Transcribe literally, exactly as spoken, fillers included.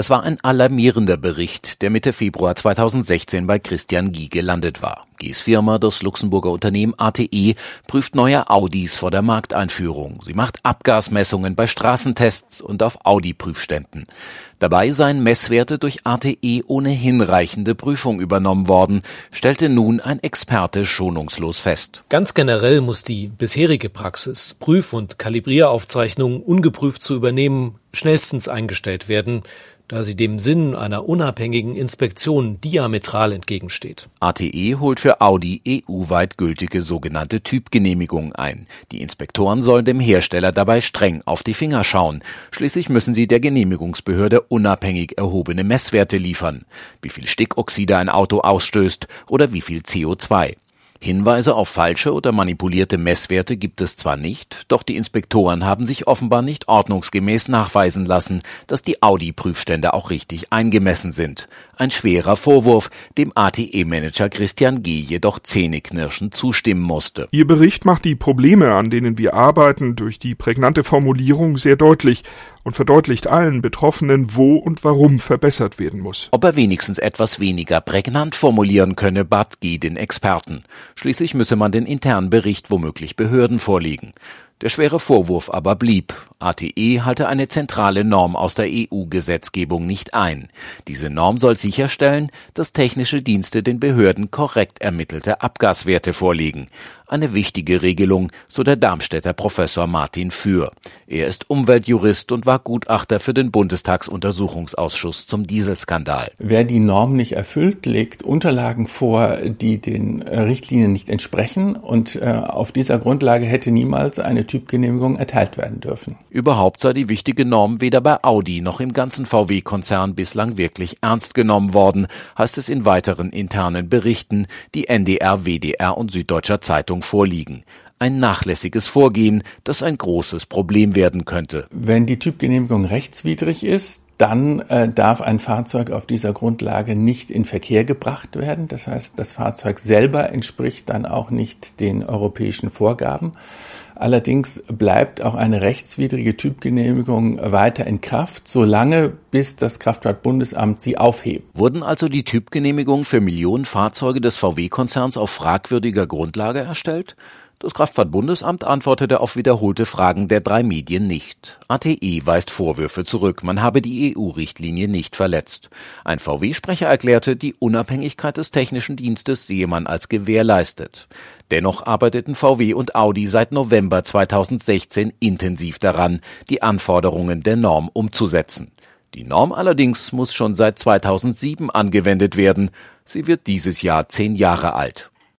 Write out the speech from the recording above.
Es war ein alarmierender Bericht, der Mitte Februar zweitausendsechzehn bei Christian Guy gelandet war. Guys Firma, das Luxemburger Unternehmen A T E, prüft neue Audis vor der Markteinführung. Sie macht Abgasmessungen bei Straßentests und auf Audi-Prüfständen. Dabei seien Messwerte durch A T E ohne hinreichende Prüfung übernommen worden, stellte nun ein Experte schonungslos fest. Ganz generell muss die bisherige Praxis, Prüf- und Kalibrieraufzeichnungen ungeprüft zu übernehmen, schnellstens eingestellt werden, da sie dem Sinn einer unabhängigen Inspektion diametral entgegensteht. A T E holt für Audi E U-weit gültige sogenannte Typgenehmigungen ein. Die Inspektoren sollen dem Hersteller dabei streng auf die Finger schauen. Schließlich müssen sie der Genehmigungsbehörde unabhängig erhobene Messwerte liefern. Wie viel Stickoxide ein Auto ausstößt oder wie viel C O zwei. Hinweise auf falsche oder manipulierte Messwerte gibt es zwar nicht, doch die Inspektoren haben sich offenbar nicht ordnungsgemäß nachweisen lassen, dass die Audi-Prüfstände auch richtig eingemessen sind. Ein schwerer Vorwurf, dem A T E-Manager Christian Guy jedoch zähneknirschend zustimmen musste. Ihr Bericht macht die Probleme, an denen wir arbeiten, durch die prägnante Formulierung sehr deutlich und verdeutlicht allen Betroffenen, wo und warum verbessert werden muss. Ob er wenigstens etwas weniger prägnant formulieren könne, bat Guy den Experten. Schließlich müsse man den internen Bericht womöglich Behörden vorlegen. Der schwere Vorwurf aber blieb. A T E halte eine zentrale Norm aus der E U-Gesetzgebung nicht ein. Diese Norm soll sicherstellen, dass technische Dienste den Behörden korrekt ermittelte Abgaswerte vorlegen. Eine wichtige Regelung, so der Darmstädter Professor Martin Für. Er ist Umweltjurist und war Gutachter für den Bundestagsuntersuchungsausschuss zum Dieselskandal. Wer die Norm nicht erfüllt, legt Unterlagen vor, die den Richtlinien nicht entsprechen, und äh, auf dieser Grundlage hätte niemals eine Typgenehmigung erteilt werden dürfen. Überhaupt sei die wichtige Norm weder bei Audi noch im ganzen V W-Konzern bislang wirklich ernst genommen worden, heißt es in weiteren internen Berichten, die N D R, W D R und Süddeutscher Zeitung vorliegen. Ein nachlässiges Vorgehen, das ein großes Problem werden könnte. Wenn die Typgenehmigung rechtswidrig ist, dann äh, darf ein Fahrzeug auf dieser Grundlage nicht in Verkehr gebracht werden. Das heißt, das Fahrzeug selber entspricht dann auch nicht den europäischen Vorgaben. Allerdings bleibt auch eine rechtswidrige Typgenehmigung weiter in Kraft, solange bis das Kraftfahrtbundesamt sie aufhebt. Wurden also die Typgenehmigungen für Millionen Fahrzeuge des V W-Konzerns auf fragwürdiger Grundlage erstellt? Das Kraftfahrtbundesamt antwortete auf wiederholte Fragen der drei Medien nicht. A T E weist Vorwürfe zurück, man habe die E U-Richtlinie nicht verletzt. Ein V W-Sprecher erklärte, die Unabhängigkeit des technischen Dienstes sehe man als gewährleistet. Dennoch arbeiteten V W und Audi seit November zweitausendsechzehn intensiv daran, die Anforderungen der Norm umzusetzen. Die Norm allerdings muss schon seit zweitausendsieben angewendet werden. Sie wird dieses Jahr zehn Jahre alt.